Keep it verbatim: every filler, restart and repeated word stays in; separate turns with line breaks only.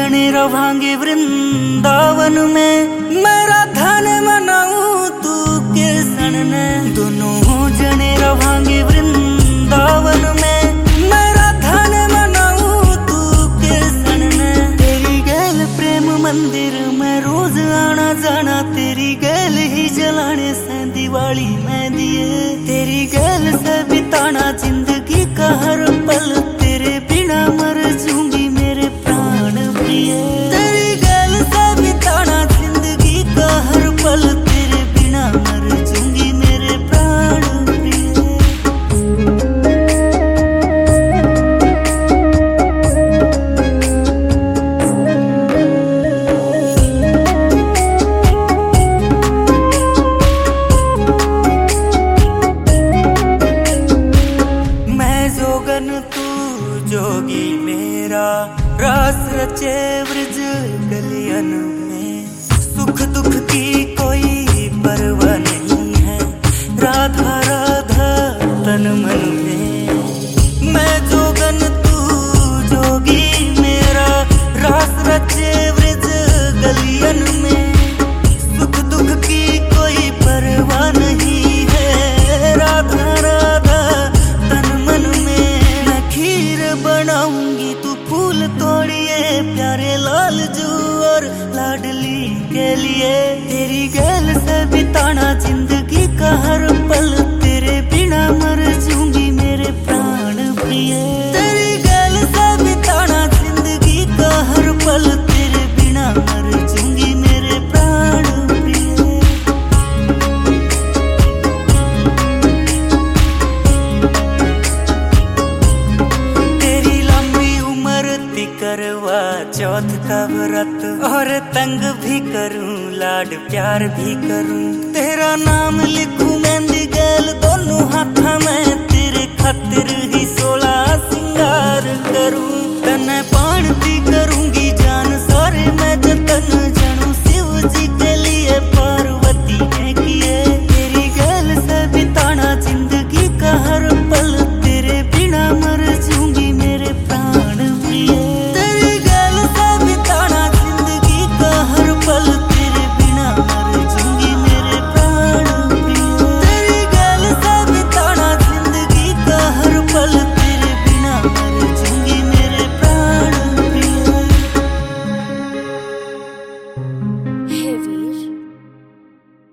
जने रवांगे वृंदावन में, मेरा धन मनाऊं तू के सन ने। दोनों जने रवांगे वृंदावन में, मेरा धन मनाऊं तू के सन ने। तेरी गैल प्रेम मंदिर में रोज आना जाना, तेरी गैल ही जलाने से दिवाली में दिए। तेरी गैल से बिताना जिंदगी का हर पल, तेरे बिना मर जूंगी मेरे प्राण प्रिय। तेरी गैल से बिताना जिंदगी का हर पल, तेरे बिना मर जूंगी मेरे प्राण प्रिय। जोगी मेरा रास रचे ब्रज गलियन में, सुख दुख की कोई परवाह नहीं है, राधा राधा तन मन में। मैं जोगन तू जोगी मेरा रास रचे ब्रज गलियन में, सुख दुख की कोई परवाह नहीं है, राधा राधा तन मन में। बनाऊंगी तू फूल तोड़िए प्यारे लाल जू और लाडली के लिए। तेरी गैल से बिताना जिंदगी का हर पल, तेरे बिना मर जूंगी मेरे प्राण प्रिय। तेरी गैल से बिताना जिंदगी का हर पल, तेरे बिना मर जूंगी मेरे प्राण प्रिय। करवा चौथ का व्रत और तंग भी करूं, लाड प्यार भी करूं, तेरा नाम लिखूं मेहंदी गैल दोनों हाथा में, तेरे खातिर ही सोलह सिंगार करूं। तने पान पी